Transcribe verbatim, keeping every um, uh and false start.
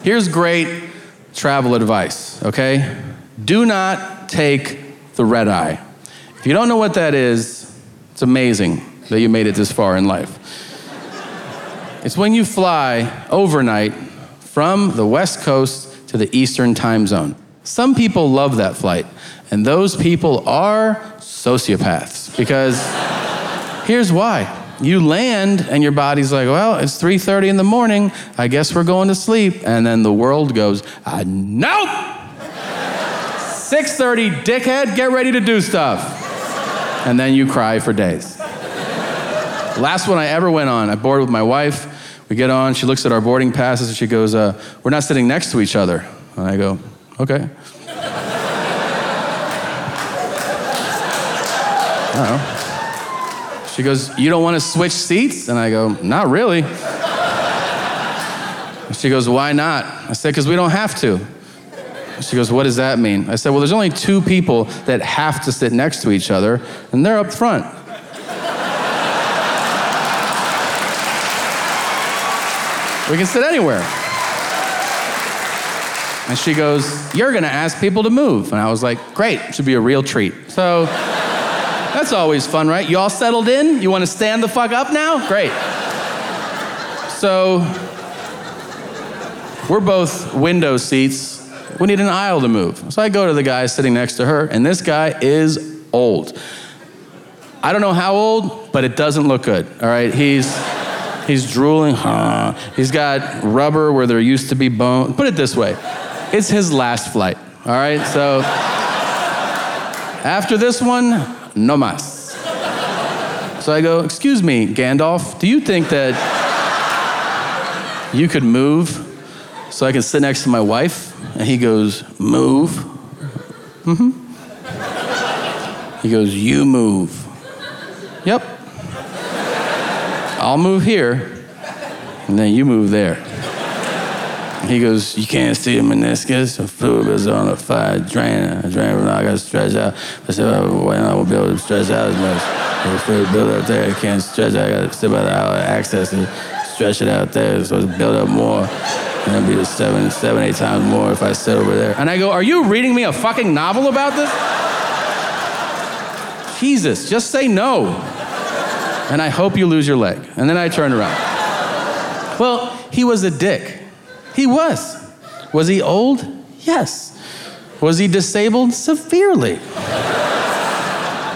Here's great travel advice, okay? Do not take the red eye. If you don't know what that is, it's amazing that you made it this far in life. It's when you fly overnight from the West Coast to the Eastern time zone. Some people love that flight, and those people are sociopaths, because here's why. You land, and your body's like, well, it's three thirty in the morning, I guess we're going to sleep. And then the world goes, uh, nope! six thirty, dickhead, get ready to do stuff. And then you cry for days. Last one I ever went on, I boarded with my wife. We get on, she looks at our boarding passes, and she goes, uh, we're not sitting next to each other. And I go, okay. I don't know. She goes, you don't want to switch seats? And I go, not really. She goes, why not? I said, because we don't have to. She goes, what does that mean? I said, well, there's only two people that have to sit next to each other, and they're up front. We can sit anywhere. And she goes, you're going to ask people to move. And I was like, great, should be a real treat. So that's always fun, right? You all settled in? You want to stand the fuck up now? Great. So we're both window seats. We need an aisle to move. So I go to the guy sitting next to her, and this guy is old. I don't know how old, but it doesn't look good, all right? He's he's drooling. Huh. He's got rubber where there used to be bone. Put it this way. It's his last flight, all right? So after this one, no mas. So I go, excuse me, Gandalf, do you think that you could move so I can sit next to my wife? And he goes, move? Mm-hmm. He goes, you move. Yep. I'll move here, and then you move there. He goes, you can't see a meniscus, a fluid is on a fire drain, a drain when I got to stretch out. I said, well, when I won't be able to stretch out as much. The fluid build up there, I can't stretch out, I got to step out of the access and stretch it out there, so it's build up more. And it'll be the seven, seven, eight times more if I sit over there. And I go, are you reading me a fucking novel about this? Jesus, just say no. And I hope you lose your leg. And then I turned around. Well, he was a dick. He was. Was he old? Yes. Was he disabled? Severely.